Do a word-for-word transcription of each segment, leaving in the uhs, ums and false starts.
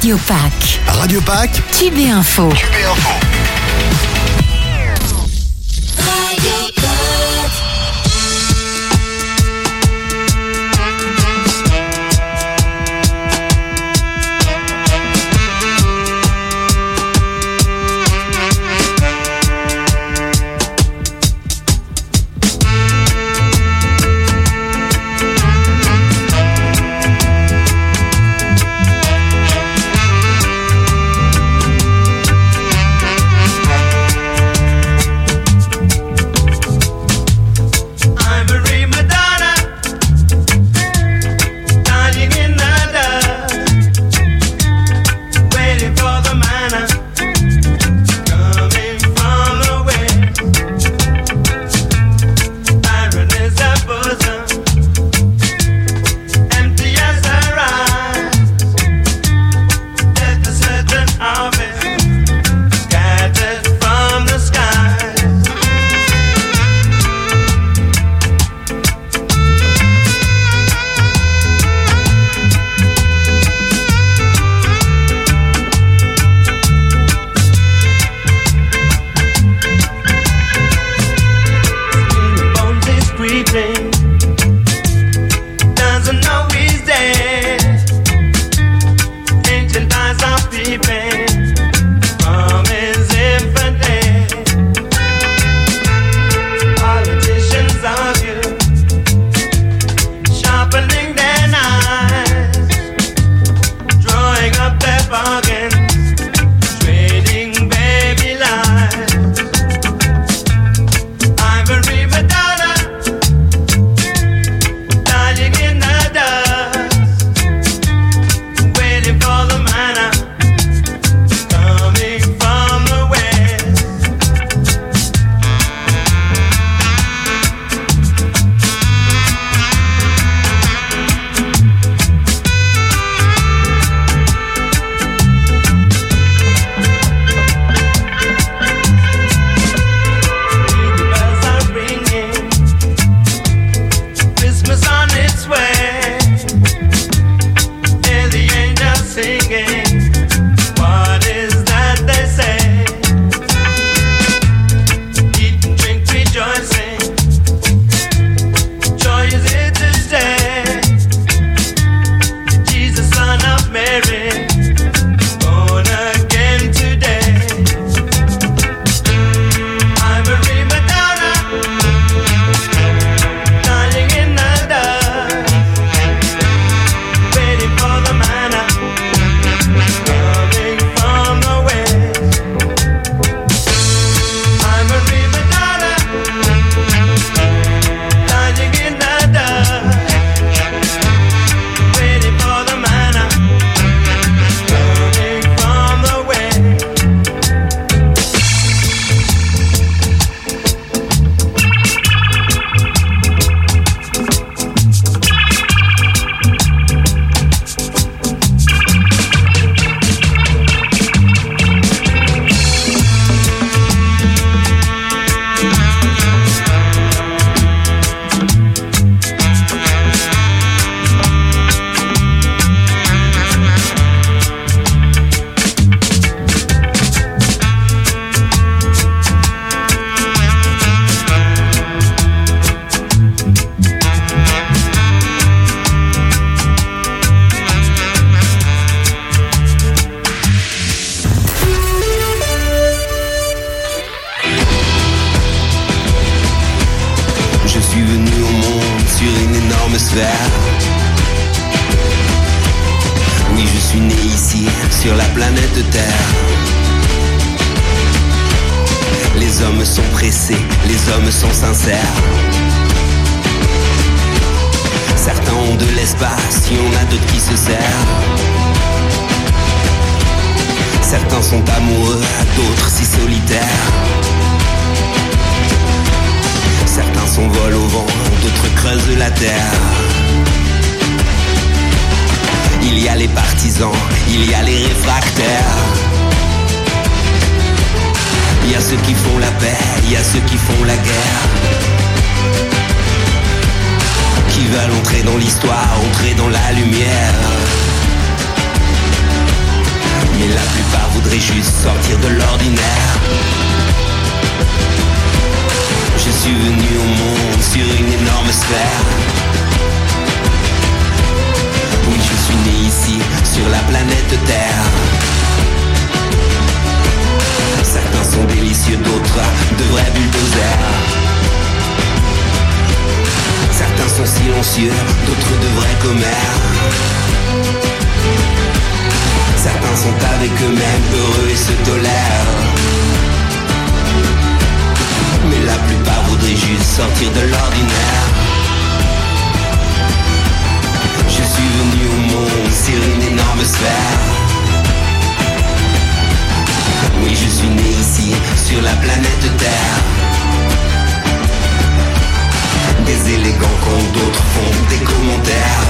Radio Pack. Radio Pack. Q B Info. Q B Info. Radio Pack. Oui, je suis né ici, sur la planète Terre. Les hommes sont pressés, les hommes sont sincères. Certains ont de l'espace, il y en a d'autres qui se serrent. Certains sont amoureux, d'autres si solitaires. Certains s'envolent au vent, d'autres creusent la terre. Il y a les partisans, il y a les réfractaires. Il y a ceux qui font la paix, il y a ceux qui font la guerre. Qui veulent entrer dans l'histoire, entrer dans la lumière. juste sortir de l'ordinaire. Je suis venu au monde sur une énorme sphère. Oui, je suis né ici, sur la planète Terre. Certains sont délicieux, d'autres de vrais bulldozers. Certains sont silencieux, d'autres de vrais commères. Certains sont avec eux-mêmes, heureux et se tolèrent. Mais la plupart voudraient juste sortir de l'ordinaire. Je suis venu au monde sur une énorme sphère. Oui, je suis né ici, sur la planète Terre. Des élégants quand d'autres font des commentaires.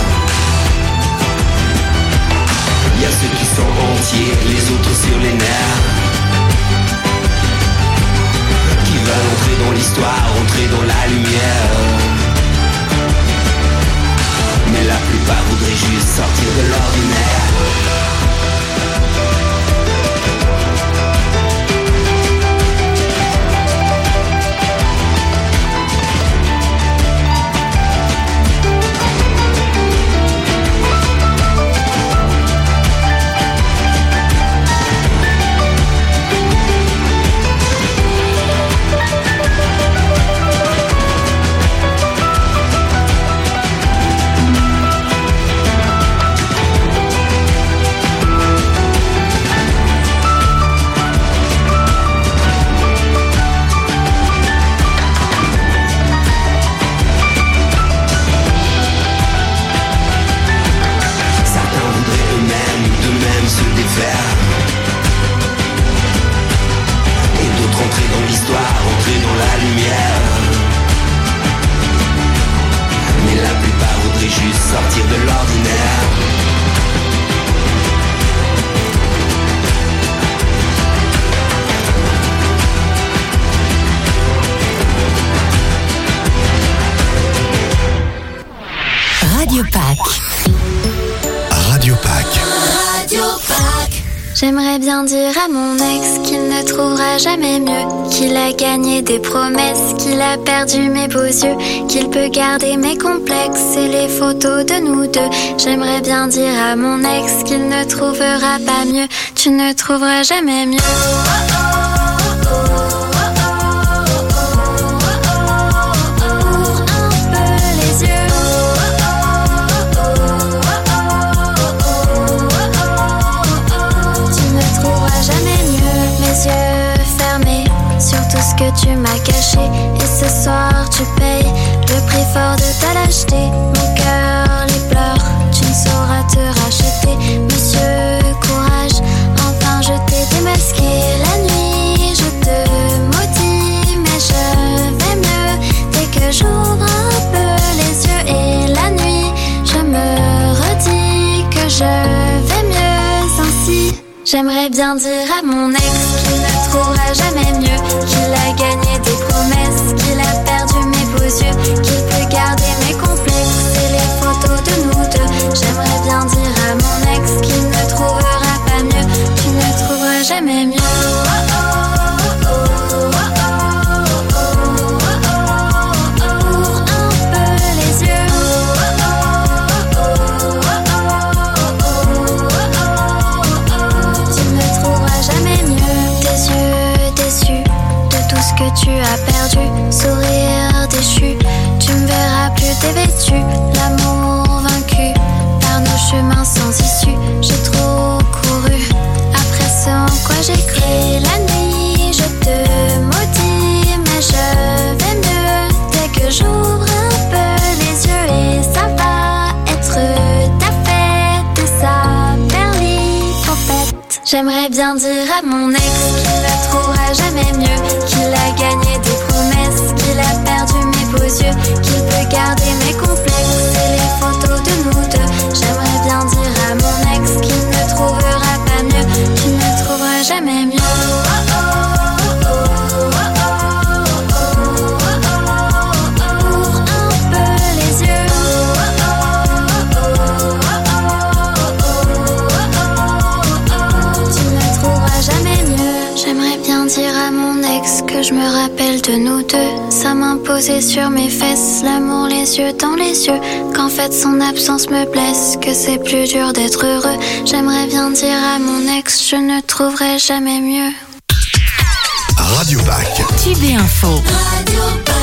Y'a ceux qui sont entiers, les autres sur les nerfs. Qui veulent entrer dans l'histoire, entrer dans la lumière. Mais la plupart voudraient juste sortir de l'ordinaire. Sortir de l'ordinaire. Radio Pack. Radio Pack. Radio Pack. J'aimerais bien dire à mon ex qu'il ne trouvera jamais mieux, qu'il a gagné des promesses, qu'il a perdu mes beaux yeux, qu'il peut garder mes complexes et les photos de nous deux. J'aimerais bien dire à mon ex qu'il ne trouvera pas mieux, tu ne trouveras jamais mieux. Tu m'as caché et ce soir tu payes le prix fort de ta lâcheté. Mon cœur les pleure, tu ne sauras te racheter. Monsieur courage, enfin je t'ai démasqué. La nuit je te maudis, mais je vais mieux dès que j'ouvre un peu les yeux. Et la nuit je me redis que je vais mieux ainsi. J'aimerais bien dire à mon ex qu'il ne trouvera jamais mieux, qu'il a gagné des promesses, qu'il a perdu mes beaux yeux, qu'il peut garder mes complexes et les photos de nous deux. J'aimerais bien dire à mon ex qu'il ne trouvera pas mieux, tu ne trouveras jamais mieux. Tu as perdu, sourire déchu, tu me verras plus dévêtu, l'amour vaincu par nos chemins sans issue. J'ai trop couru après ce en quoi j'ai cru. Et la nuit je te maudis, mais je vais mieux dès que j'ouvre un peu les yeux. Et ça va être ta fête et sa perlipopette. J'aimerais bien dire à mon ex qu'il ne trouvera jamais mieux, qu'il a gagné des promesses, qu'il a perdu mes beaux yeux, qu'il peut garder mes complexes et les photos de nous deux. J'aimerais bien dire à mon ex qu'il ne trouvera pas mieux, tu ne trouveras jamais mieux. Jamais que je me rappelle de nous deux. Sa main posée sur mes fesses, l'amour les yeux dans les yeux. Qu'en fait son absence me blesse, que c'est plus dur d'être heureux. J'aimerais bien dire à mon ex, je ne trouverai jamais mieux. Radio Pack. Tube et Info. Radio Pack.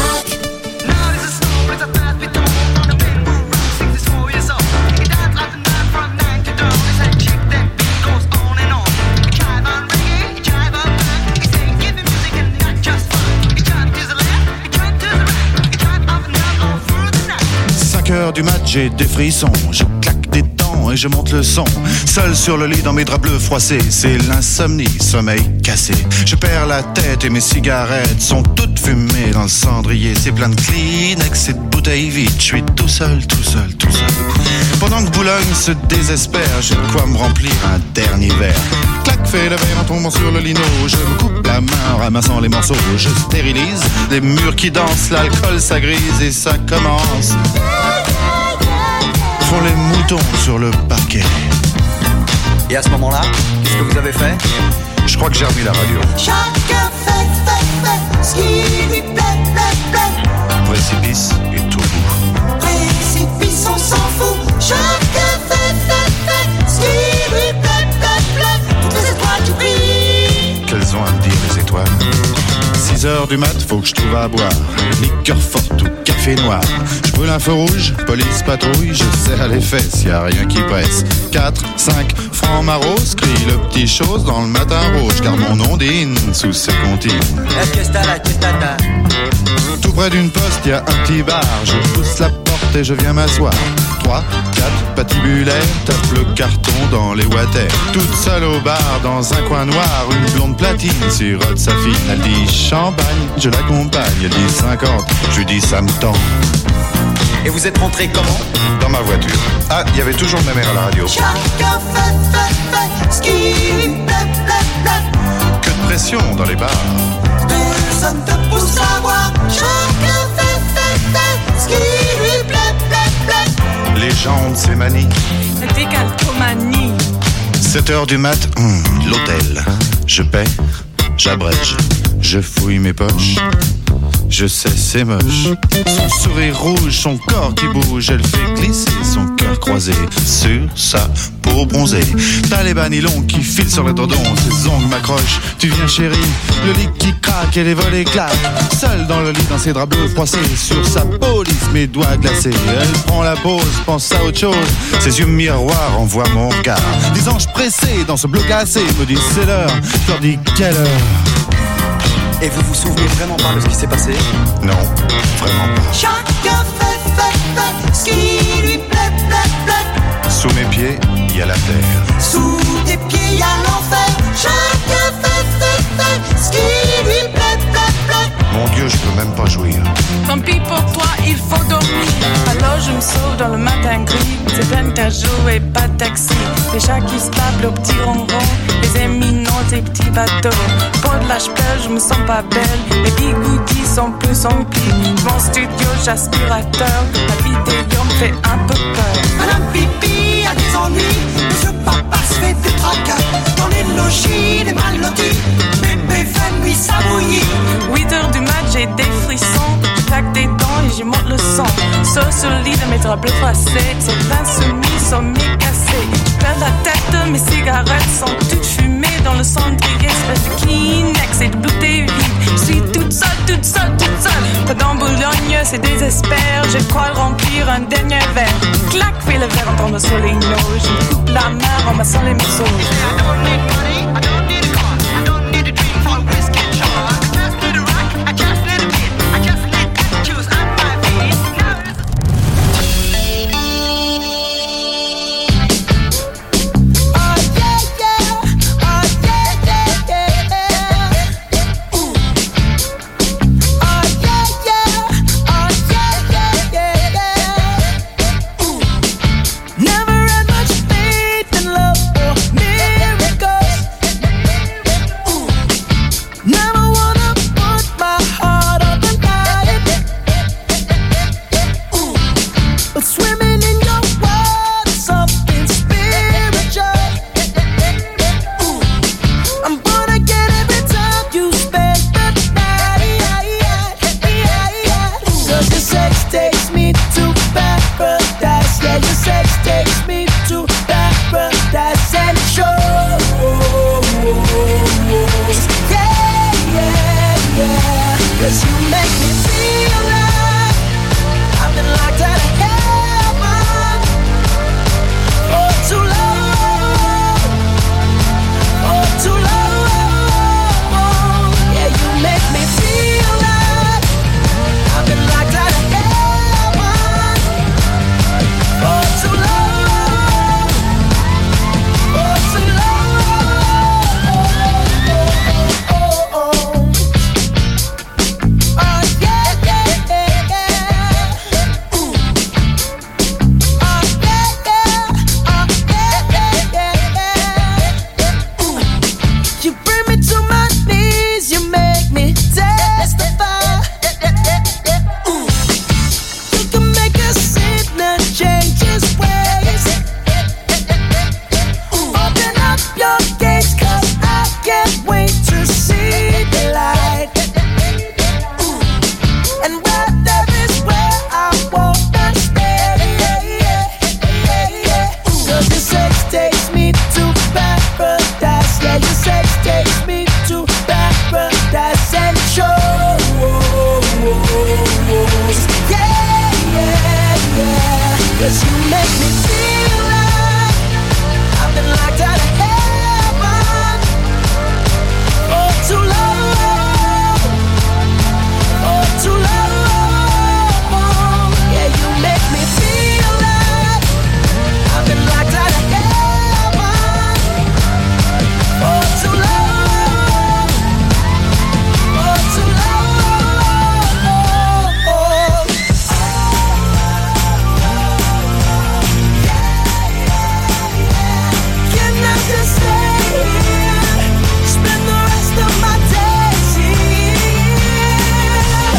cinq heures du mat, j'ai des frissons, je claque des dents et je monte le son. Seul sur le lit dans mes draps bleus froissés, c'est l'insomnie, sommeil cassé. Je perds la tête et mes cigarettes sont toutes fumées dans le cendrier. C'est plein de Kleenex et de bouteilles vides, je suis tout seul, tout seul, tout seul. Pendant que Boulogne se désespère, j'ai de quoi me remplir un dernier verre. Clac, fais le verre en tombant sur le lino. Je me coupe la main en ramassant les morceaux. Je stérilise les murs qui dansent, l'alcool ça grise et ça commence. Font les moutons sur le parquet. Et à ce moment-là, qu'est-ce que vous avez fait? Je crois que j'ai remis la radio. Chacun fait, fait, fait ce qui lui plaît, plaît, plaît. Précipice et tout bout. Précipice, on s'en fout. Chacun fait, fait, fait ce qui lui plaît, plaît, plaît. Toutes les étoiles qui brillent. Qu'elles ont à me dire les étoiles. six heures du mat, faut que je trouve à boire. Liqueur forte ou café noir. Je brûle un feu rouge, police patrouille. Je serre les fesses, y a rien qui presse. quatre, cinq, francs maros, crie le petit chose dans le matin rouge. Car mon ondine sous ses comptines. Tout près d'une poste, y a un petit bar. Je pousse la porte et je viens m'asseoir. trois, quatre, patibulaire, tape le carton dans les water. Toute seule au bar, dans un coin noir, une blonde platine sirote sa fille. Elle dit champagne, je l'accompagne. Elle dit cinquante, je lui dis ça me tend. Et vous êtes rentré comment? Dans ma voiture. Ah, il y avait toujours ma mère à la radio. Chacun fait, fait, fait ce qui lui plaît, plaît, plaît. Que de pression dans les bars. Personne te pousse à voir. Chacun fait, fait, fait ce qui lui plaît, plaît, plaît. Les gens de ces manies. La décalcomanie. sept heures du mat, hum, l'hôtel. Je paie, j'abrège, je fouille mes poches. Je sais, c'est moche. Son sourire rouge, son corps qui bouge, elle fait glisser son cœur croisé sur sa peau bronzée. T'as les bas nylons qui filent sur le dredon, ses ongles m'accrochent. Tu viens chérie, le lit qui craque et les volets claquent. Seule dans le lit, dans ses draps bleus froissés, sur sa police, mes doigts glacés. Elle prend la pause, pense à autre chose. Ses yeux miroirs envoient mon regard. Des anges pressés dans ce bleu glacé me disent c'est l'heure. Je leur dis quelle heure. Et vous vous souvenez vraiment pas de ce qui s'est passé? Non, vraiment pas. Chacun fait, fait, fait ce qui lui plaît, plaît, plaît. Sous mes pieds, il y a la terre. Sous tes pieds, y a l'enfer. Chacun fait, fait, fait ce qui lui plaît, plaît, plaît. Mon Dieu, je peux même pas jouir. Tant pis pour toi, il faut dormir. Alors je me sauve dans le matin gris. C'est plein de jours et pas de taxi. Les chats qui se tapent le petit ronron. Les éminents, tes petits bateaux. Pour de la j'pelle, je me sens pas belle. Les bigoudis sont plus emplis. Mon studio, j'aspirateur. La vidéo me fait un peu peur. Madame Pipi a des ennuis. Monsieur Papa se fait des tracas. Dans les logis, les mal lotis. Bébé fait nuit ça bouillit. huit heures du mat, j'ai des frissons. Je claque des dents et j'y monte le sang. Sauf sur le lit de mes draps bleus froissés. C'est l'insoumis, sommeil cassé. Je perds la tête, mes cigarettes sont toutes fumées dans le cendrier. Espèce de Kleenex et de bouteilles vides. Je suis toute seule, toute seule, toute seule. Pas dans Boulogne, c'est désespère. Je crois remplir un dernier verre. Clac, fais le verre en tombant sur les noix. Je me coupe la main en massant les morceaux. Never had much faith in love or miracles. 'cause you make me feel like I've been locked out of heaven for too long, for too long. Yeah, you make me feel like I've been locked out of heaven for too long, for too long. Oh, oh, oh. Oh, yeah, yeah, yeah, yeah. Ooh. Oh, yeah, yeah. Oh, yeah, yeah, yeah, yeah. Ooh. You bring me to my knees, you make me testify. Ooh. You can make a sinner change his ways. Ooh. Open up your gates, 'cause I can't wait to see the light. Ooh. And where there is where I wanna stay. Ooh. 'Cause your sex takes me to paradise. Yeah, your sex takes me to paradise and shows. Yeah, yeah, yeah. 'Cause you make me feel like I've been locked out of heaven for too long, for too long. Yeah, you make me feel like I've been locked out of heaven for too long, for too long. Can I just stay here, spend the rest of my days here?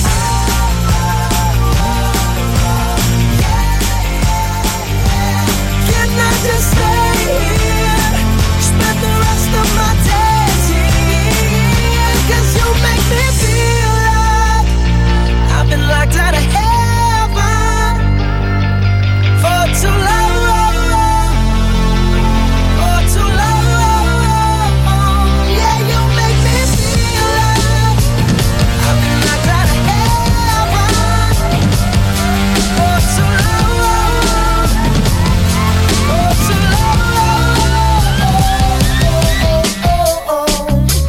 Can I just stay here, spend the rest of my days here? 'Cause you make me feel like I've been locked out of heaven for too long, for too long. Yeah, you make me feel like I've been locked out of heaven for too long, for too long.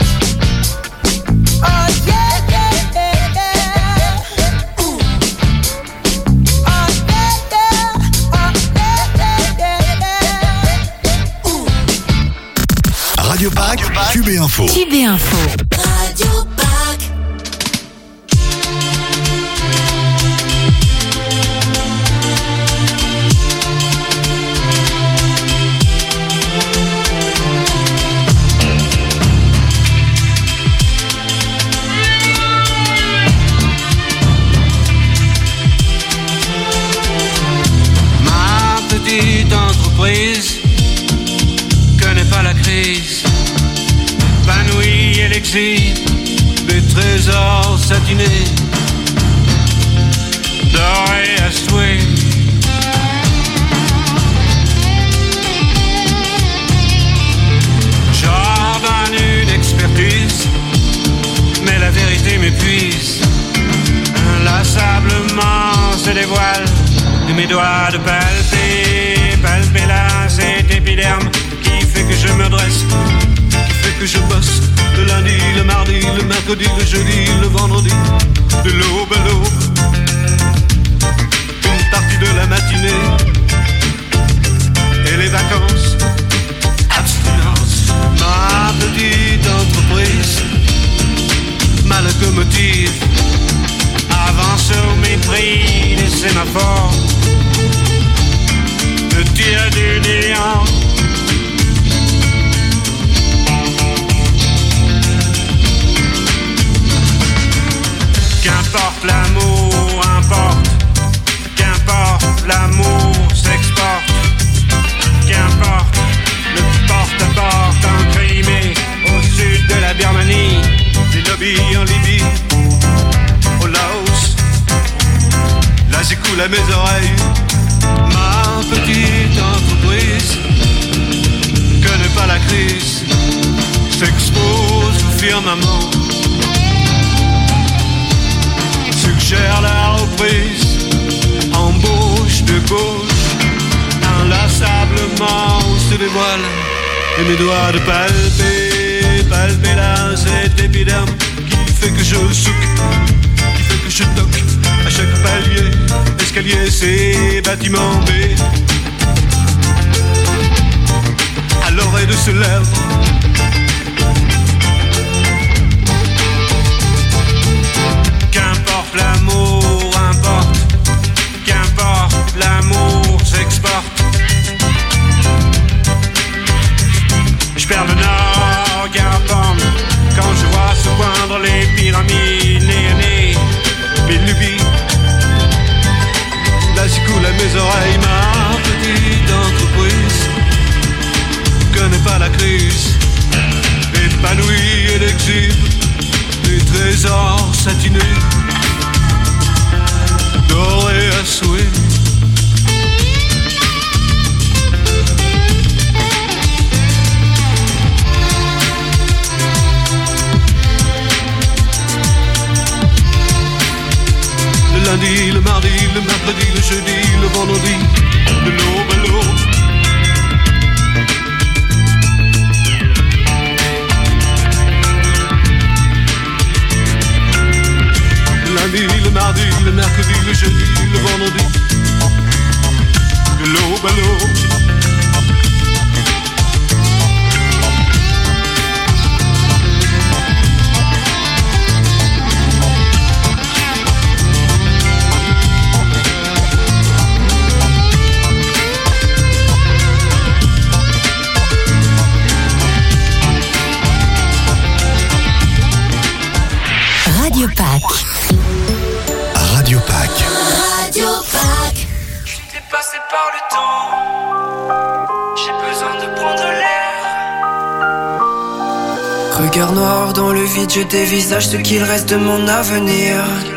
Oh, yeah, yeah, yeah, yeah. Ooh. Oh, yeah, yeah. Oh, yeah, yeah, yeah. Ooh. Radio Pack, Q B Info. Q B Info. Radio Pack. Ma petite entreprise connaît pas la crise. Panouille et l'exil, des trésors satinés, dorés à souhait. J'ordonne une expertise, mais la vérité m'épuise. Inlassablement se dévoile de mes doigts de palper, palper là cet épiderme qui fait que je me dresse, qui fait que je bosse le lundi, le mardi, le mercredi, le jeudi, le vendredi, de l'aube à l'aube, une partie de la matinée et les vacances, abstinence. Ma petite entreprise, ma locomotive, avance au mépris des sémaphores, me tire du néant. Qu'importe l'amour, importe. Qu'importe l'amour s'exporte. Qu'importe le porte-à-porte en Crimée, au sud de la Birmanie, des lobbies en Libye, au Laos. Là j'écoule à mes oreilles ma petite entreprise. Connaît pas la crise, s'expose au firmament. cher la reprise, embauche de gauche, inlassablement se dévoile, et mes doigts de palper, palper là cet épiderme qui fait que je souque, qui fait que je toque à chaque palier, escalier, c'est bâtiment B. À l'oreille de ce lèvre, qu'importe l'amour, importe, qu'importe l'amour s'exporte. Je perds le nord, qu'importe, quand je vois se poindre les pyramides, nez à nez, mes lubies. Là j'y coule à mes oreilles ma petite entreprise. Connais pas la crise, épanouie et l'exhibe, des trésors satinés, dorés à souhait. Le lundi, le mardi, le mercredi, le jeudi, le vendredi, de l'aube à l'aube. Le lundi, le mardi, le mercredi, le jeudi, le vendredi, de l'aube à l'aube. Radio Pack. Radio Pack. Radio Pack. Je suis dépassé par le temps. J'ai besoin de prendre l'air. Regard noir dans le vide, je dévisage ce qu'il reste de mon avenir.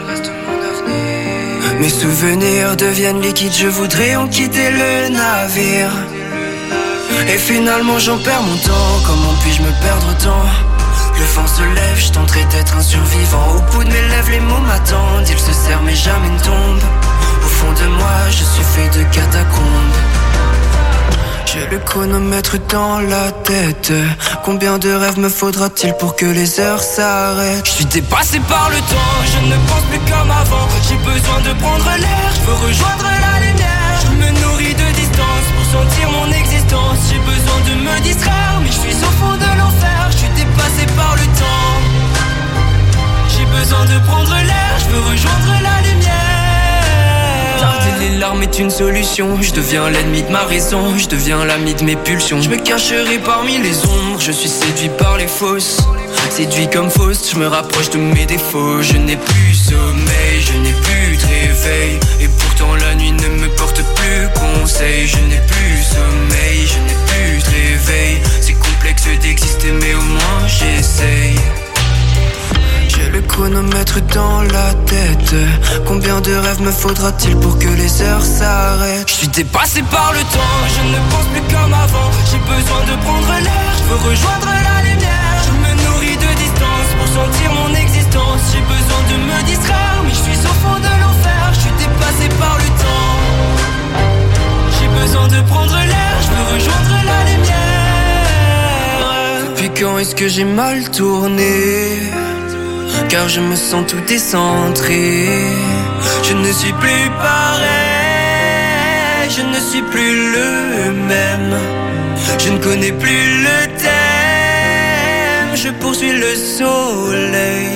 Mes souvenirs deviennent liquides, je voudrais en quitter le navire. Et finalement j'en perds mon temps, comment puis-je me perdre tant? Le vent se lève, je tenterai d'être un survivant. Au bout de mes lèvres, les mots m'attendent. Ils se serrent mais jamais ne tombent. Au fond de moi, je suis fait de catacombes. J'ai le chronomètre dans la tête. Combien de rêves me faudra-t-il pour que les heures s'arrêtent? Je suis dépassé par le temps, je ne pense plus comme avant. J'ai besoin de prendre l'air, je veux rejoindre la lumière. Je me nourris de distance pour sentir mon existence. J'ai besoin de me distraire, mais je suis au fond de l'enfer. Je suis dépassé par le temps. J'ai besoin de prendre l'air, je veux rejoindre la lumière. Garder les larmes est une solution. Je deviens l'ennemi de ma raison, je deviens l'ami de mes pulsions. Je me cacherai parmi les ombres, je suis séduit par les fausses. Séduit comme fausse, je me rapproche de mes défauts. Je n'ai plus sommeil, je n'ai plus de réveil. Et pourtant la nuit ne me porte plus conseil. Je n'ai plus sommeil, je n'ai plus de réveil. C'est complexe d'exister mais au moins j'essaye. J'ai le chronomètre dans la tête. Combien de rêves me faudra-t-il pour que les heures s'arrêtent? Je suis dépassé par le temps, je ne pense plus comme avant. J'ai besoin de prendre l'air, je veux rejoindre la lumière. Je me nourris de distance pour sentir mon existence. J'ai besoin de me distraire, mais je suis au fond de l'enfer. Je suis dépassé par le temps. J'ai besoin de prendre l'air, je veux rejoindre la lumière. Depuis quand est-ce que j'ai mal tourné? Car je me sens tout décentré. Je ne suis plus pareil, je ne suis plus le même. Je ne connais plus le thème, je poursuis le soleil.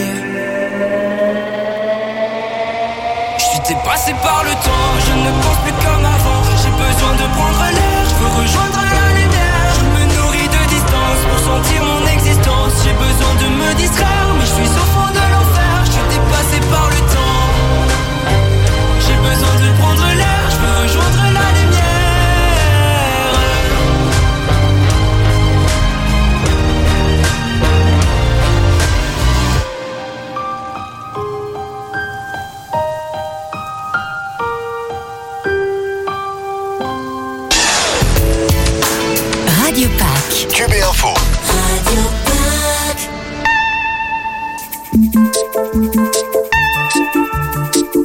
Je suis dépassé par le temps, je ne pense plus comme avant. J'ai besoin de prendre l'air, je veux rejoindre la lumière. Je me nourris de distance pour sentir mon existence. J'ai besoin de me distraire, mais je suis au fond de l'enfer. Je suis dépassé par le temps. J'ai besoin de prendre l'air, je veux rejoindre la lumière. Radio Pack. Q B Info. Radio Pack.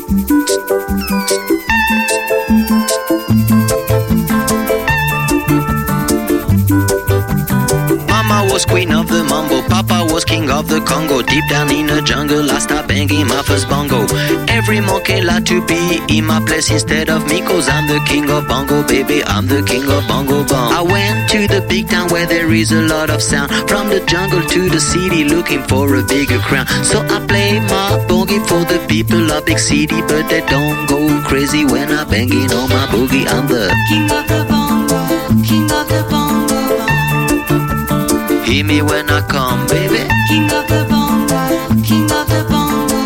Papa was king of the Congo. Deep down in the jungle, I started banging my first bongo. Every monkey like to be in my place instead of me, cause I'm the king of bongo, baby, I'm the king of bongo bong. I went to the big town where there is a lot of sound. From the jungle to the city, looking for a bigger crown. So I play my boogie for the people of big city, but they don't go crazy when I'm banging on my boogie. I'm the king of the bongo, king of the bongo bong. Hear me when I come, baby. King of the bongo, king of the bongo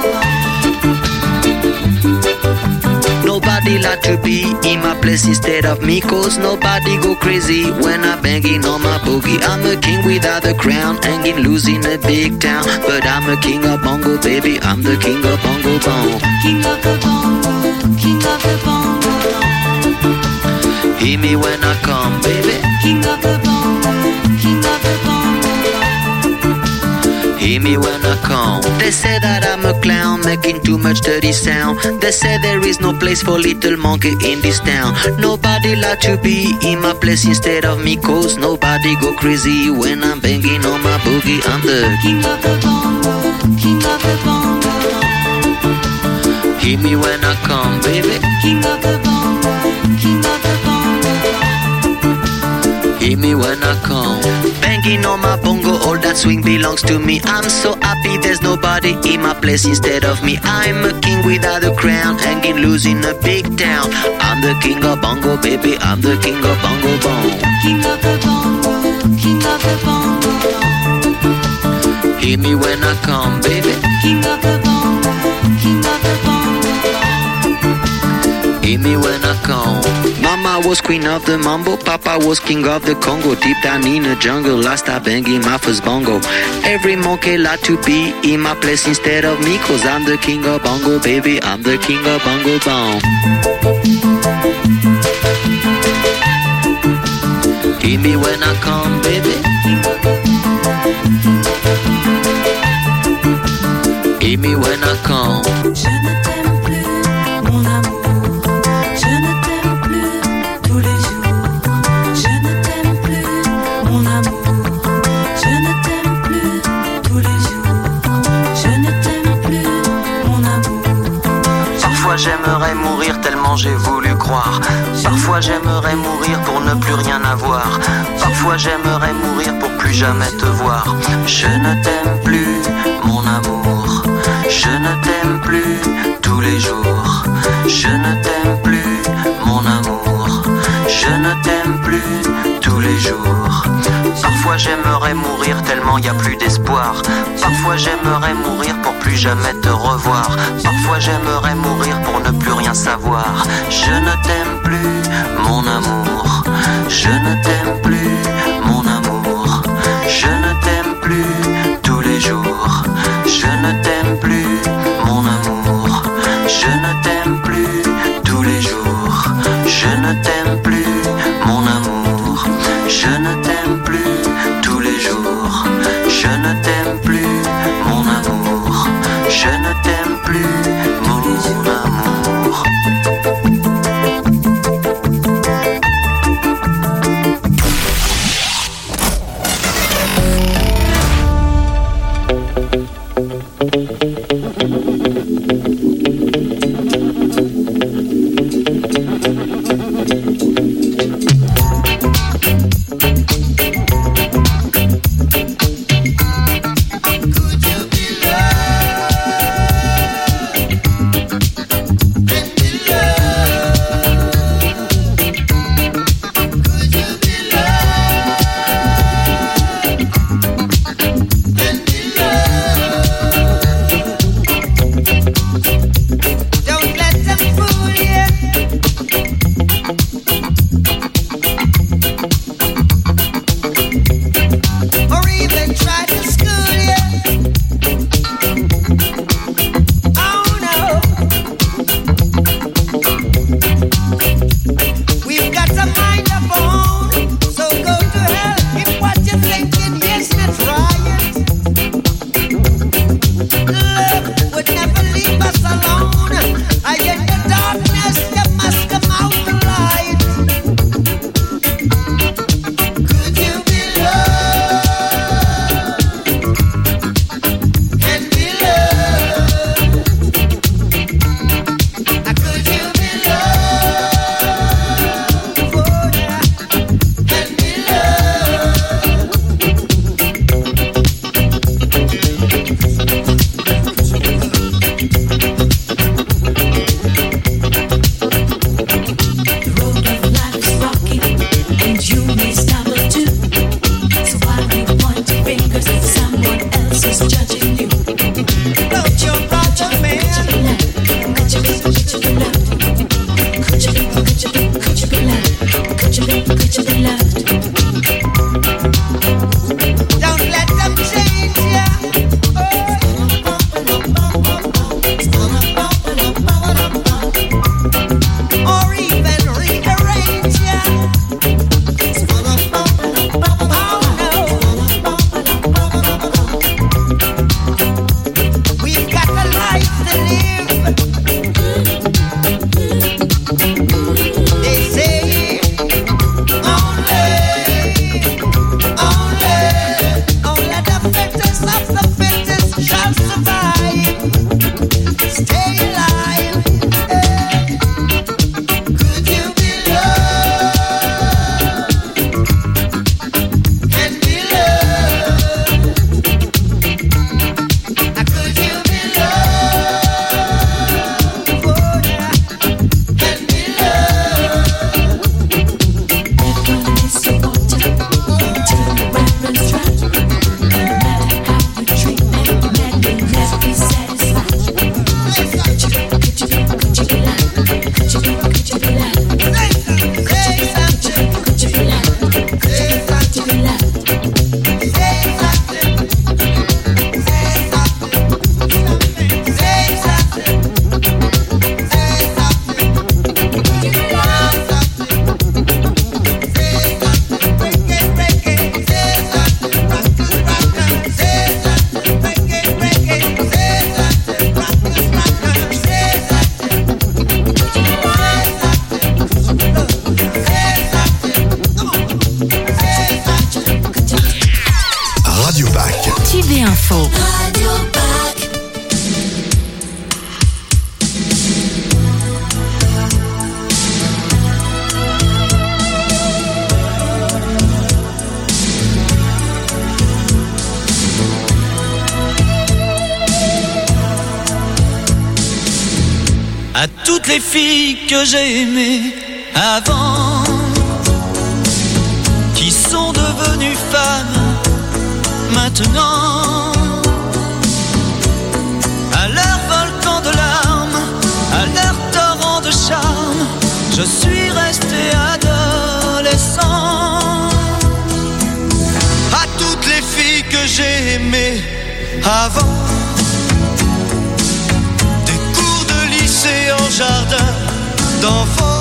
bong. Nobody like to be in my place instead of me, cause nobody go crazy when I'm banging on my boogie. I'm a king without a crown, hanging loose in a big town, but I'm a king of bongo, baby, I'm the king of bongo bong. King of the bongo, king of the bongo bong. Hear me when I come, baby. King of the bongo, king of the bongo bong. Hear me when I come. They say that I'm a clown, making too much dirty sound. They say there is no place for little monkey in this town. Nobody like to be in my place instead of me, cause nobody go crazy when I'm banging on my boogie. I'm the king of the bongo, king of the bongo bong. Hear me when I come, baby. King of the bongo, king of the bongo bong. Hear me when I come. Banging on my bongo, all that swing belongs to me. I'm so happy there's nobody in my place instead of me. I'm a king without a crown, hanging loose in a big town. I'm the king of bongo, baby, I'm the king of bongo bong. King of the bongo, king of the bongo bong. Hear me when I come, baby. King of the bongo, king of the bongo bong. Hear me when I come. Mama was queen of the mambo, Papa was king of the Congo. Deep down in the jungle, I started banging my first bongo. Every monkey like to be in my place instead of me, cause I'm the king of bongo, baby, I'm the king of bongo bong. Hear me when I come, baby. Hear me when I come. Je ne t'aime plus, mon amour. Je ne t'aime plus tous les jours. Je ne t'aime plus, mon amour. Je ne t'aime plus tous les jours. Je ne t'aime plus, mon amour. Parfois j'aimerais mourir tellement j'ai voulu croire. Parfois j'aimerais mourir pour ne plus rien avoir. Parfois j'aimerais mourir pour plus jamais te voir. Je ne t'aime plus, mon amour. Je ne t'aime plus tous les jours. Je ne t'aime plus, mon amour. Je ne t'aime plus tous les jours. Parfois j'aimerais mourir tellement y a plus d'espoir. Parfois j'aimerais mourir pour plus jamais te revoir. Parfois j'aimerais mourir pour ne plus rien savoir. Je ne t'aime plus, mon amour. Je ne t'aime plus, mon amour. Je ne t'aime plus tous les jours. Je ne t'aime plus, mon amour. Je ne t'aime plus tous les jours. Je ne t'aime plus, mon amour. Je ne t'aime plus tous les jours. Je ne t'aime plus, mon amour. Je ne t'aime plus, mon amour. Tube et Info. Radio Pack. À toutes les filles que j'ai aimées avant, qui sont devenues femmes maintenant, à leur volcan de larmes, à leur torrent de charme, je suis resté adolescent. À toutes les filles que j'ai aimées avant, en jardin d'enfants,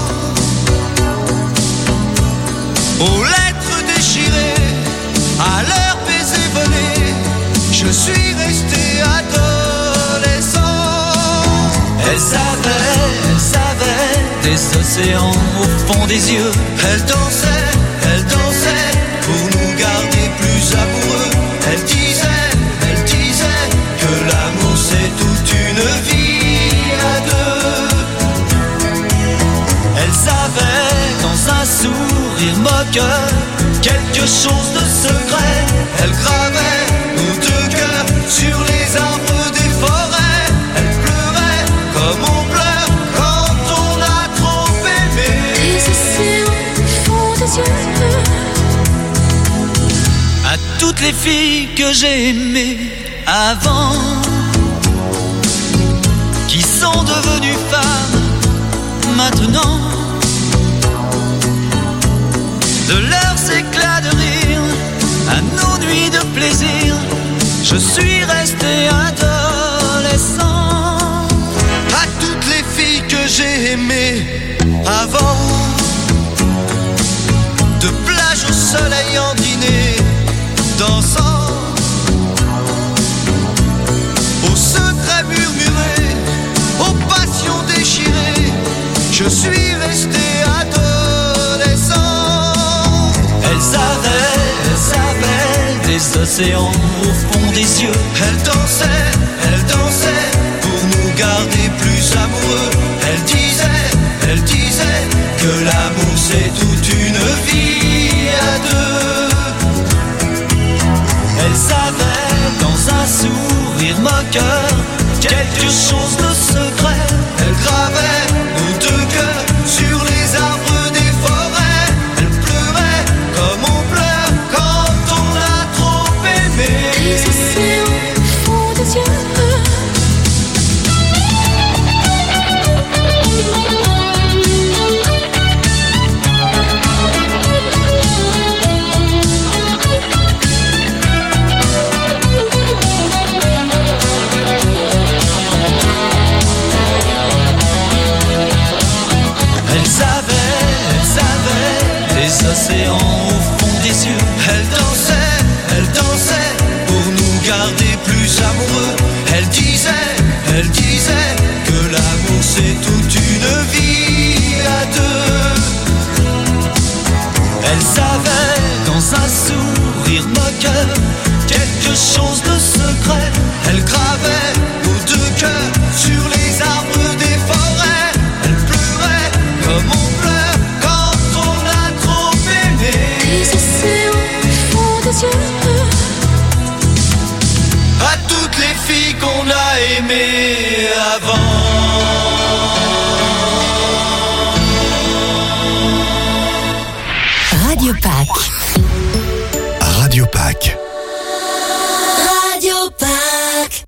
aux lettres déchirées, à leurs baisers volés, je suis resté adolescent. Elles avaient, elles avaient des océans au fond des yeux. Elles dansaient, elles dansaient pour nous garder plus amoureux. Elles disaient, elles disaient que l'amour c'est toute une vie. Elles avaient dans un sourire moqueur quelque chose de secret. Elles gravaient nos deux cœurs sur les arbres des forêts. Elles pleuraient comme on pleure quand on a trop aimé. Les océans font des yeux. À toutes les filles que j'ai aimées avant, qui sont devenues femmes maintenant, de leurs éclats de rire à nos nuits de plaisir, je suis resté adolescent. À toutes les filles que j'ai aimées avant, de plage au soleil en dîner, dansant, aux secrets murmurés, aux passions déchirées, je suis resté adolescent. Elles avaient, elles avaient des océans au fond des yeux. Elles dansaient, elles dansaient pour nous garder plus amoureux. Elles disaient, elles disaient que l'amour c'est toute une vie à deux. Elles avaient dans un sourire moqueur quelque chose de secret. Elles gravaient nos deux cœurs sur les arbres des forêts. Elles pleuraient comme on pleure quand on a trop aimé. Les océans font des yeux. Océans au fond des yeux. Elles dansaient, elles dansaient pour nous garder plus amoureux. Elles disaient, elles disaient que l'amour c'est toute une vie à deux. Elles avaient dans un sourire moqueur quelque chose de secret. Elles gravaient nos deux cœurs sur les arbres des forêts. Elles pleuraient comme on pleure. Les océans font des yeux. À toutes les filles qu'on a aimées avant. Radio Pack. Radio Pack. Radio Pack.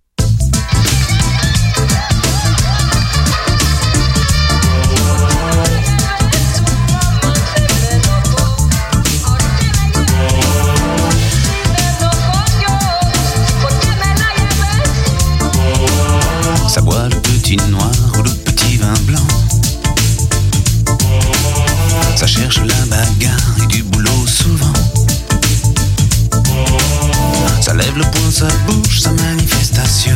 Ça boit le petit noir ou le petit vin blanc. Ça cherche la bagarre et du boulot souvent. Ça lève le poing, ça bouge, ça manifestation.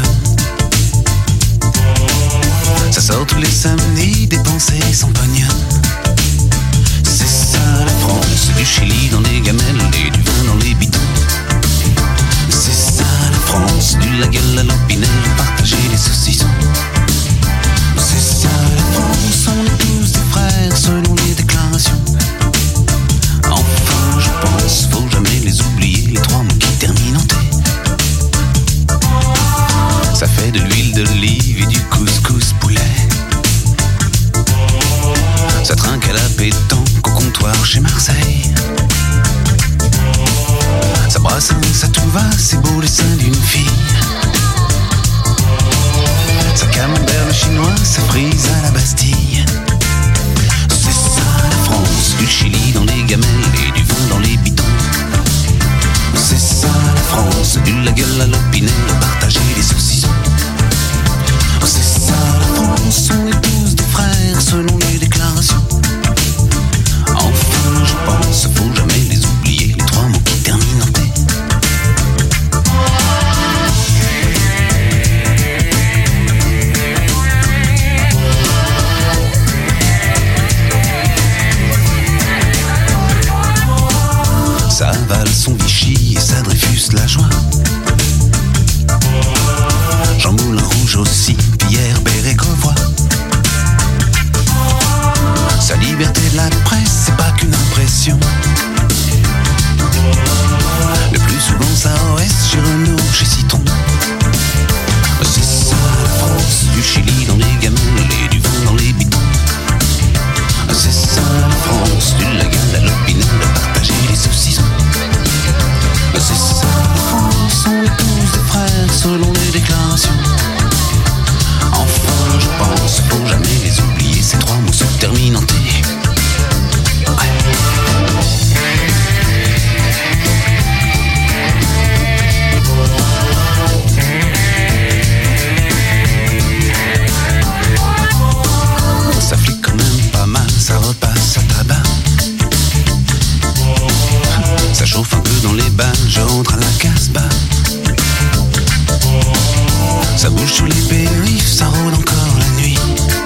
Ça sort tous les samedis, dépenser son pognon. C'est ça la France, du Chili dans les gamelles et du vin dans les bidons. C'est ça la eu la gueule à l'opinel, partager les saucissons. C'est ça la France, on est tous des frères selon les déclarations. Enfin je pense, faut jamais les oublier, les trois mots qui terminent en T. Ça fait de l'huile d'olive et du couscous poulet. Ça trinque à la pétanque au comptoir chez Marseille. Ça brasse, ça tout va, c'est beau les seins d'une fille. Ça camembert le chinois, ça frise à la Bastille. C'est ça la France, du Chili dans les gamelles et du vin dans les bidons. C'est ça la France, du la gueule à l'opinel, partager les saucissons. C'est ça la France, on est tous des frères selon les déclarations. Enfin je pense, faut jamais les oublier, les trois mots qui terminent en T. Ça avale son Vichy et ça Dreyfus la joie. Jean Moulin Rouge aussi, Pierre Béret Covois. Sa liberté de la presse, c'est pas qu'une impression. Le plus souvent ça O S chez Renault, chez Citron. C'est ça la France, du Chili dans les gamelles et du vin dans les bidons. C'est ça la France, du la gueule à l'opinel, partager les saucissons. C'est ça la France, on est tous des frères selon les déclarations. Enfin je pense, faut jamais les oublier, ces trois mots se terminent en T. Ça flique quand même pas mal, ça repasse à tabac. Ça chauffe un peu dans les balles, je rentre à la Casbah. Ça bouge sous les périphes, ça rôde encore la nuit.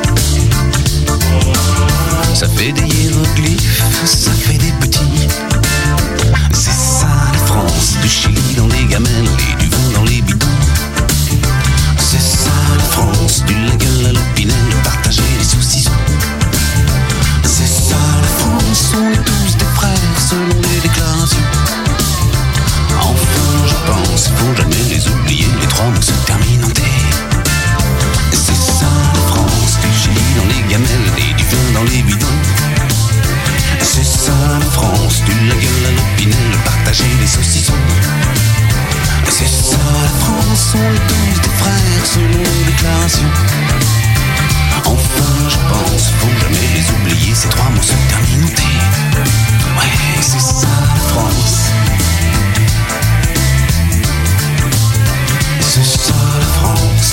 Ça fait des hiéroglyphes, ça fait des petits. C'est ça la France, du Chili dans les gamelles et du vin dans les bidons. C'est ça la France, du la gueule à l'opinel, partager les saucissons. C'est ça la France, on est tous des frères selon les déclarations. Enfin je pense, faut jamais les oublier, les trois mots se terminent en T. C'est ça la France, du Chili dans les gamelles et du vin dans les bidons. C'est ça la France, du la gueule à l'opinel, partager les saucissons. C'est ça la France, on est tous des frères selon les déclarations. Enfin je pense, faut jamais les oublier, ces trois mots se terminent en T. Ouais, c'est ça la France. C'est ça la France.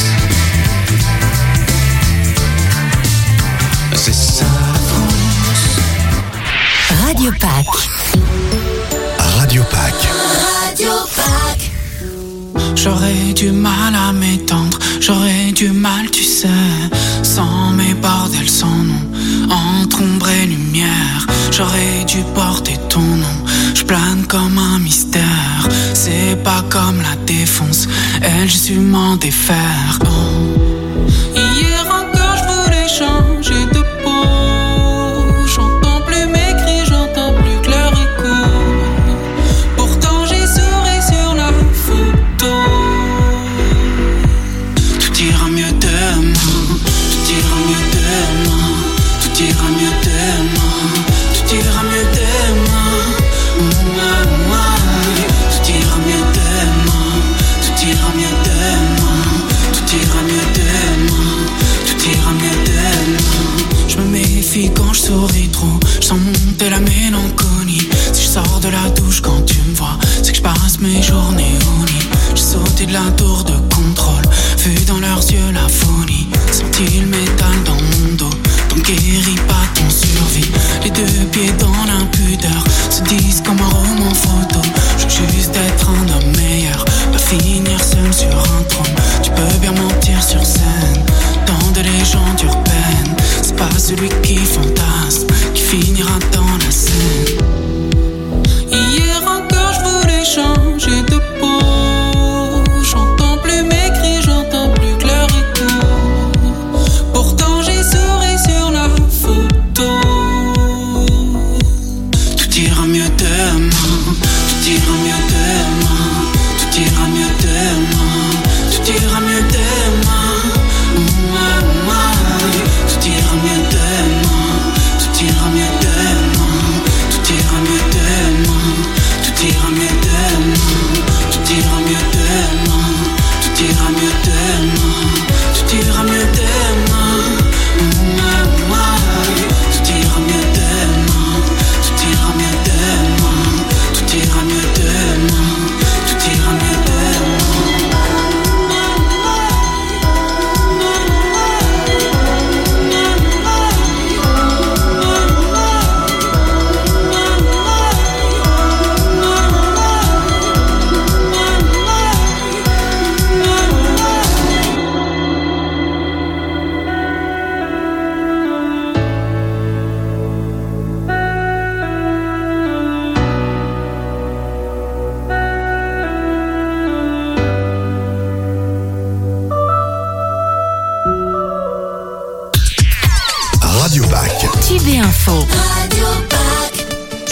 C'est ça la France. Radio Pack. Radio Pack. Radio Pack. J'aurais du mal à m'étendre, j'aurais du mal, tu sais, sans mes bordels, sans nom, entre ombre et lumière. J'aurais dû porter ton nom, je plane comme un mystère. C'est pas comme la défonce, elle, j'ai su m'en défaire. Oh. Hier encore, je voulais changer de peau. J'entends plus mes cris, j'entends plus que leur écho. Pourtant, j'ai souri sur la photo. Tout ira mieux demain, tout ira mieux demain, tout ira mieux demain, tout ira mieux demain. Mouah, mouah. Tout ira mieux demain, tout ira mieux demain, tout ira mieux demain, tout ira mieux demain. Je me méfie quand je souris trop, je sens monter la mélancolie. Si je sors de la douche quand tu me vois, c'est que je passe mes journées au lit. J'ai sauté de la tour de contrôle, vu dans leurs yeux la folie. Senti le métal dans mon dos, t'en guéris pas, ton survie. Les deux pieds dans l'impudeur, se disent comme un roman photo. Je veux juste être un homme meilleur, pas finir seul sur un trône. Tu peux bien mentir sur scène, dans de légendes urbaines. C'est pas celui qui fantasme, qui finira dans la scène. Hier encore je voulais changer de peau. J'entends plus mes Info. Radio Pack.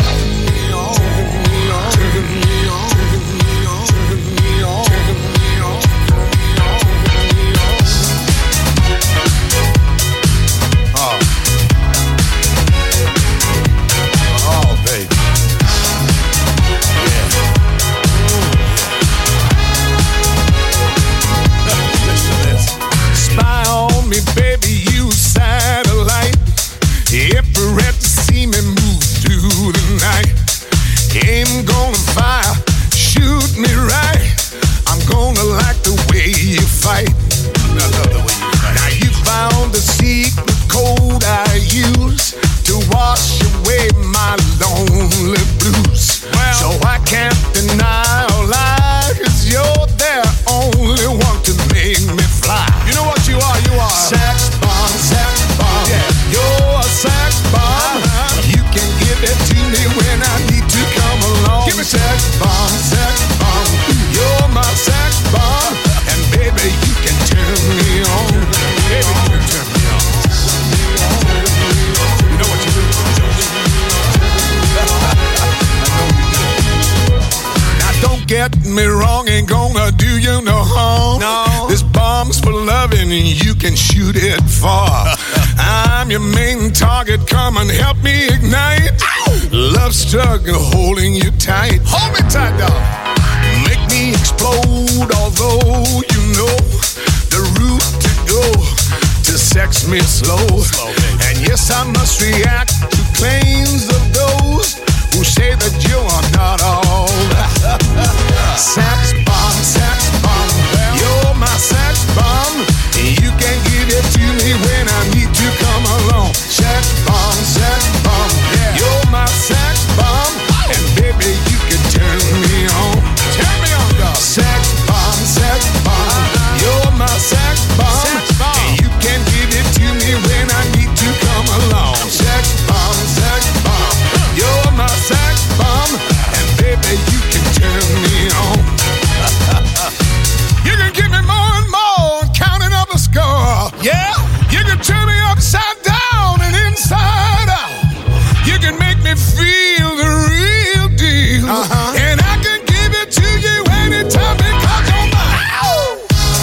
Get me wrong, ain't gonna do you no harm. No. This bomb's for loving and you can shoot it far. I'm your main target, come and help me ignite. Ow! Love struggle holding you tight. Hold me tight, dog. Make me explode, although you know the route to go to sex me slow. slow and yes, I must react to claims of those who say that you are not all. Sex bomb, sex bomb, you're my sex bomb. You can give it to me when I need to come along. Sex bomb, sex bomb, yeah. You're my sex bomb, and baby you can turn me on. Turn me on, dog. Sex bomb, sex bomb, you're my sex bomb, sex bomb. And you can give it to me when I need to come along. Sex bomb, sex bomb, you're my sex bomb, and baby you can turn me on. You can give me more and more, counting up the score. Yeah, you can turn me upside down and inside out. You can make me feel the real deal, uh-huh. And I can give it to you anytime because you're mine. Ow!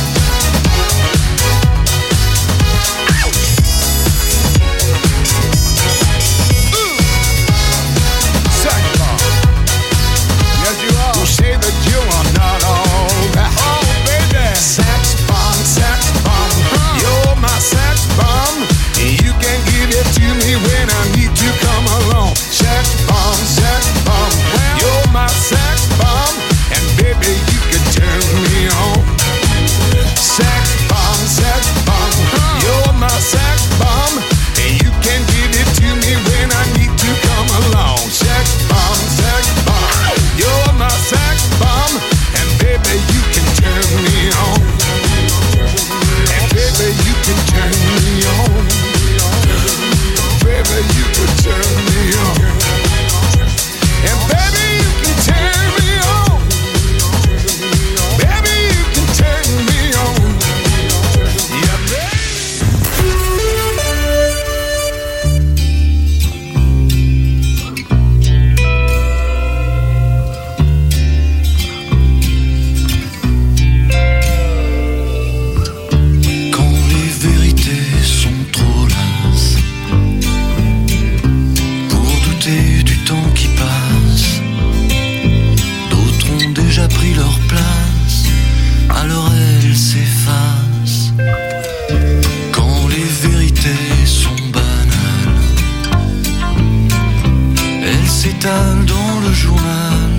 Who say that you are not all that. Oh, baby. Sex bomb, sex bomb. You're my sex bomb. You can give it to me when I need to come along. Sex bomb, sex bomb. You're my sex bomb. And baby, you can turn me on. Sex bomb, sex bomb. You're my sex bomb. And you can give it to me when I need to come along. Sex bomb, sex bomb. You're my sex bomb, and baby you can turn me on. And baby you can turn me on. Baby you can turn me on. And baby you can turn me on. Baby you can turn me on. Yeah, baby. Du temps qui passe, d'autres ont déjà pris leur place, alors elles s'effacent. Quand les vérités sont banales, elles s'étalent dans le journal.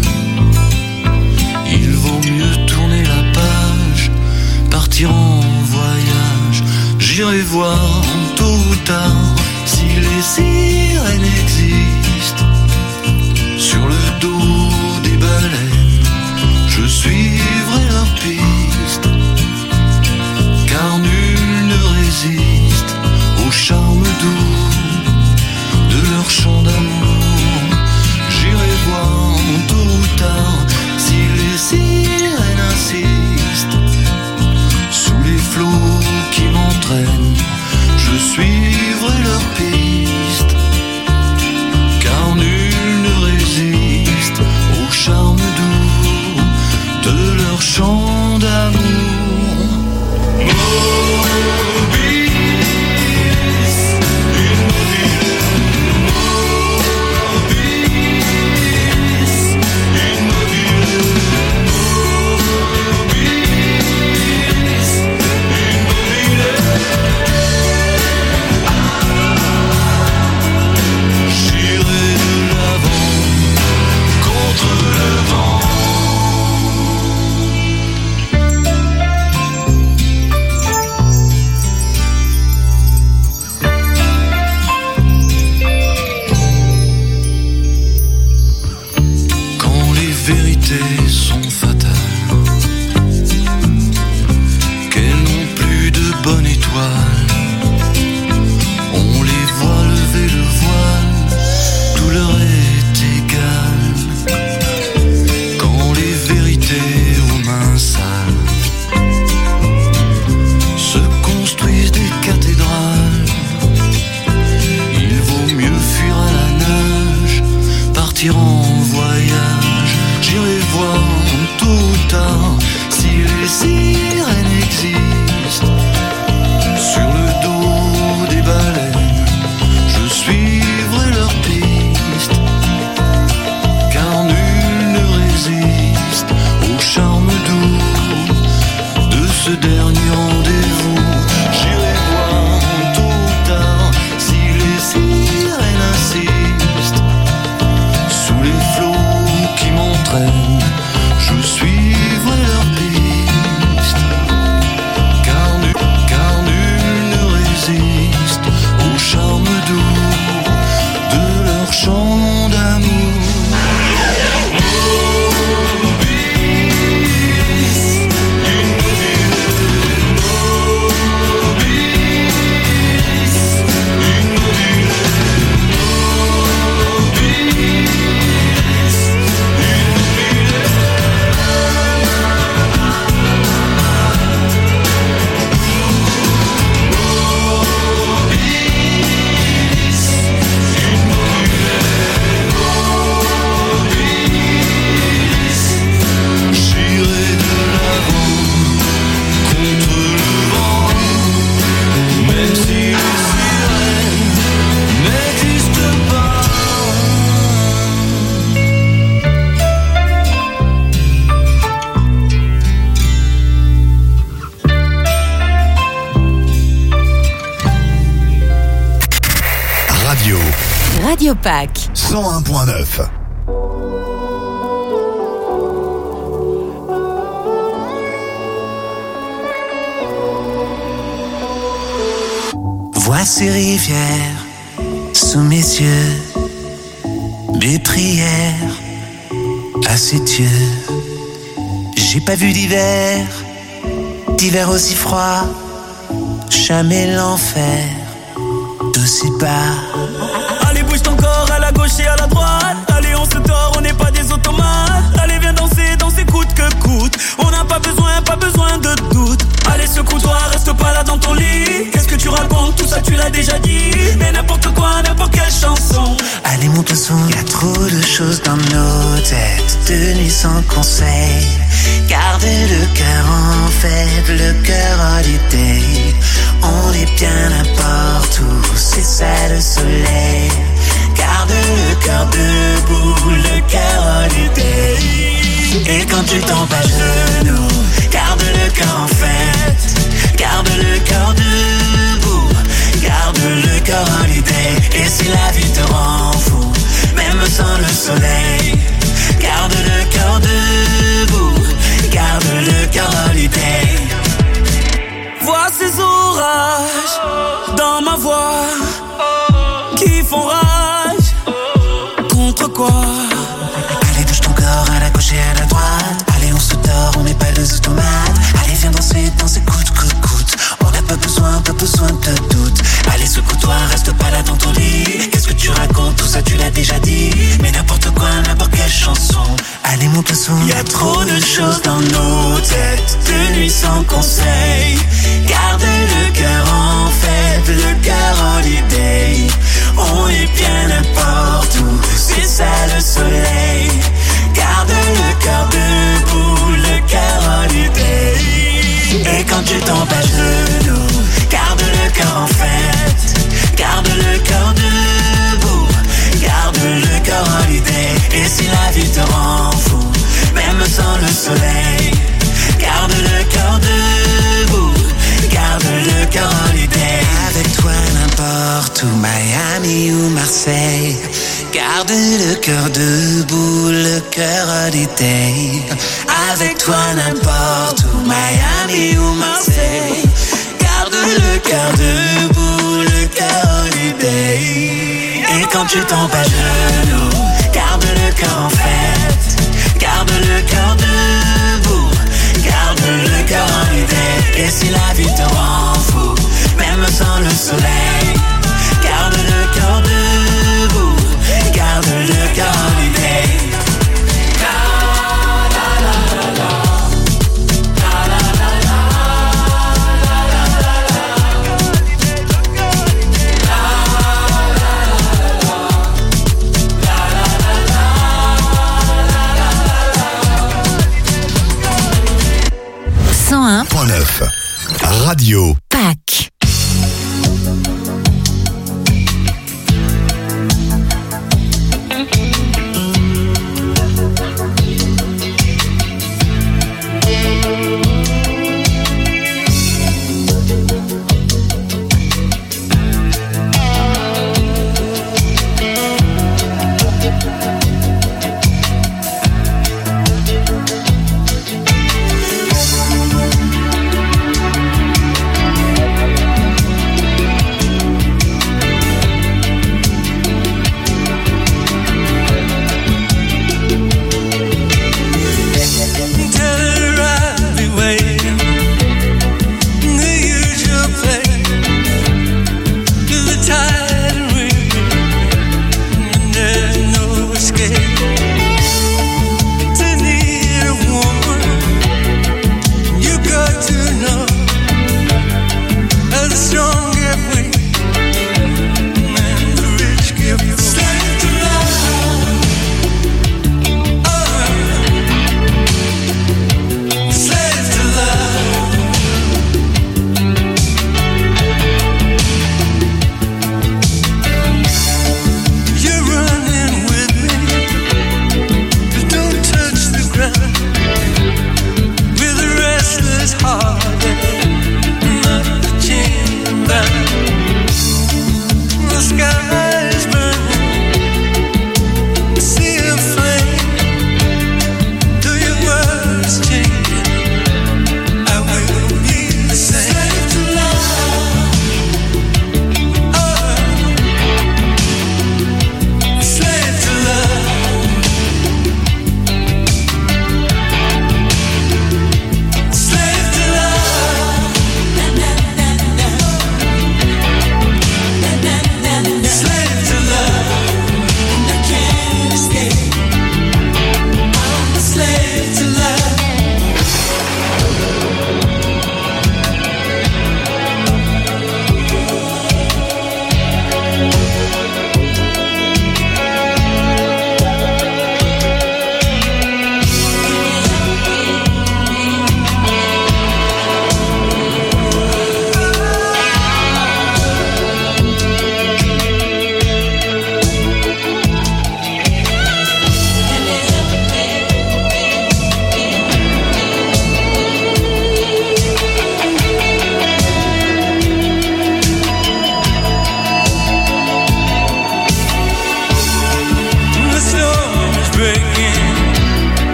Il vaut mieux tourner la page, partir en voyage. J'irai voir tôt ou tard si les sirènes existent. Sur le dos des baleines, je suivrai leur piste, car nul ne résiste au charme doux de leur chant d'amour. J'irai voir tôt ou tard si les sirènes insistent. Sous les flots qui m'entraînent, je suivrai leur piste. ce dernier rendez-vous. J'irai voir tôt ou tard si les sirènes insistent. Sous les flots qui m'entraînent, je suivrai leur piste. Car nul, car nul ne résiste au charme doux de leur chant d'amour. Radio Pack cent un point neuf. Vois ces rivières sous mes yeux, mes prières à ces dieux. J'ai pas vu d'hiver, d'hiver aussi froid, jamais l'enfer d'aussi bas. Allez, bouge ton corps à la gauche et à la droite. Allez, on se tord, on n'est pas des automates. Allez, viens danser, danser coûte que coûte. On n'a pas besoin, pas besoin de doute. Allez, secoue-toi, reste pas là dans ton lit. Qu'est-ce que tu racontes, tout ça tu l'as déjà dit. Mais n'importe quoi, n'importe quelle chanson. Allez, monte le son, y'a trop de choses dans nos têtes. De nuit sans conseil. Gardez le cœur en fête, le cœur holiday. On est bien n'importe où, c'est ça le soleil. Garde le cœur debout, le cœur holiday. Et quand tu tombes à genoux, garde le cœur en fête. Garde le cœur debout, garde le cœur holiday. Et si la vie te rend fou, même sans le soleil, garde le cœur debout, garde le cœur holiday. Vois ces orages dans ma voix qui font rage. Contre quoi? Allez, touche ton corps à la gauche et à la droite. Allez, on se dort, on n'est pas des automates. Allez, viens danser, danser, coûte, coûte, coûte. On n'a pas besoin, pas besoin de doute. Allez, secoue-toi, reste pas là dans ton lit. Qu'est-ce que tu racontes, tout ça tu l'as déjà dit. Mais n'importe quoi, n'importe quelle chanson. Allez, monte le son, y'a trop de choses dans nos têtes. De nuit sans conseil. Garde le cœur en fête, le cœur holiday. On est bien n'importe où, c'est ça le soleil. Garde le cœur debout, le cœur holiday. Et quand tu tombes à genoux, garde le cœur en fête. Garde le cœur debout, garde le cœur holiday. Et si la vie te rend fou, même sans le soleil, garde le cœur debout, garde le cœur holiday. Avec toi n'importe où, Miami ou Marseille, garde le cœur debout, le cœur holiday. Avec toi n'importe où, Miami ou Marseille, garde le cœur debout, le cœur holiday. Et quand tu tombes à genoux, garde le cœur en fête. Garde le cœur debout, garde le cœur holiday. Et si la vie te rend fou, même sans le soleil, garde le cœur debout, garde le cœur holiday. cent un point neuf Radio Pack.